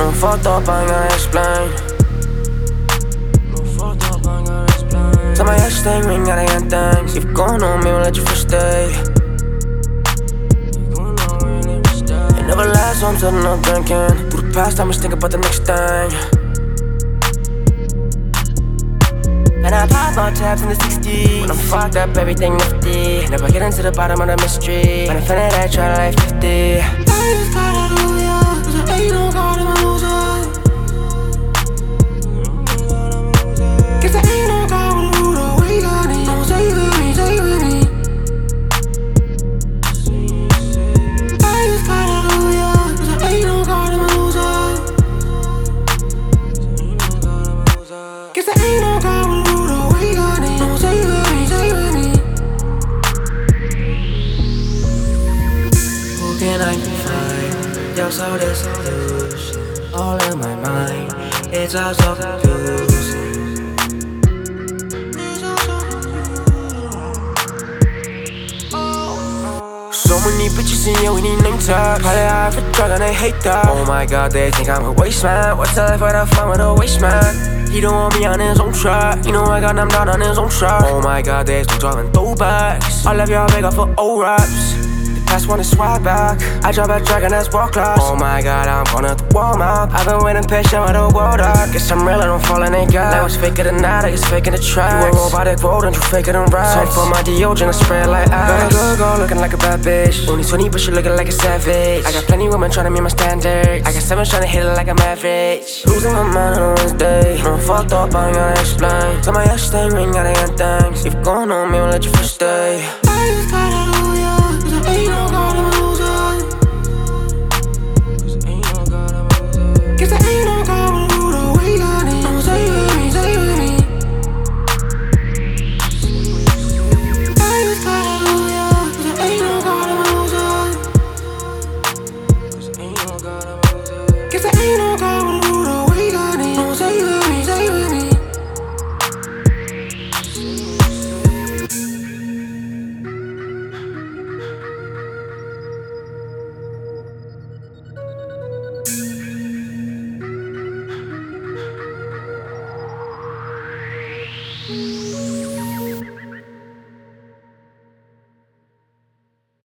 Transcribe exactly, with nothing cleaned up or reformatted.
I'm fucked up, I ain't gotta explain. Tell my ex thing, we ain't gotta end things. If going on me, we'll let you first stay. It never lasts, so I'm sitting up drinking. Through the past, I must think about the next thing. And I pop out tabs in the sixties. When I'm fucked up, everything nifty. Never get into the bottom of the mystery. When I finish that, try to life fifty. I just gotta do ya, cause I ain't no god in my loser. Guess I ain't no god with a ruler. What you got in you? Say it with me, say it with me. I just gotta do ya, cause I ain't no god in my loser. Guess I ain't no god with a ruler. What you got in you? Say it with me, say it with me. Who can I confide? Yo, so disillusioned. All in my mind, it's all so confusing. So many bitches in here, we need name tags. Probably high for drug and they hate that. Oh my god, they think I'm a waste man. What's the life without fun with a waste man? He don't want me on his own track. You know I got him down on his own track. Oh my god, they still driving throwbacks. I love y'all big up for old raps. That's when it's swag back. I drop a track and that's world class. Oh my god, I'm gonna warm up. I've been waiting patient with the world up. Guess I'm real, I don't fall in a gap. Now it's faker than that, I guess faking the tracks. You a robotic rodent, you faker than raps. So for my deodorant, I spray it like axe. Got a good girl looking like a bad bitch. Only twenty, but she looking like a savage. I got plenty women trying to meet my standards. I got seven trying to hit it like I'm average. Losing my mind on a Wednesday. I'm fucked up, I ain't gotta explain. Tell my ex thing, we ain't gotta end things. If going on me, we'll let you first stay. I just gotta do ya, cause I ain't no god in my loser. Guess I ain't no god with a ruler. What you got in you? Say it with me, say it with me. I just gotta do ya, cause I ain't no god in my loser. Guess I ain't no god with a ruler. What you got in you? Say it with me, say it with me. Mm-hmm.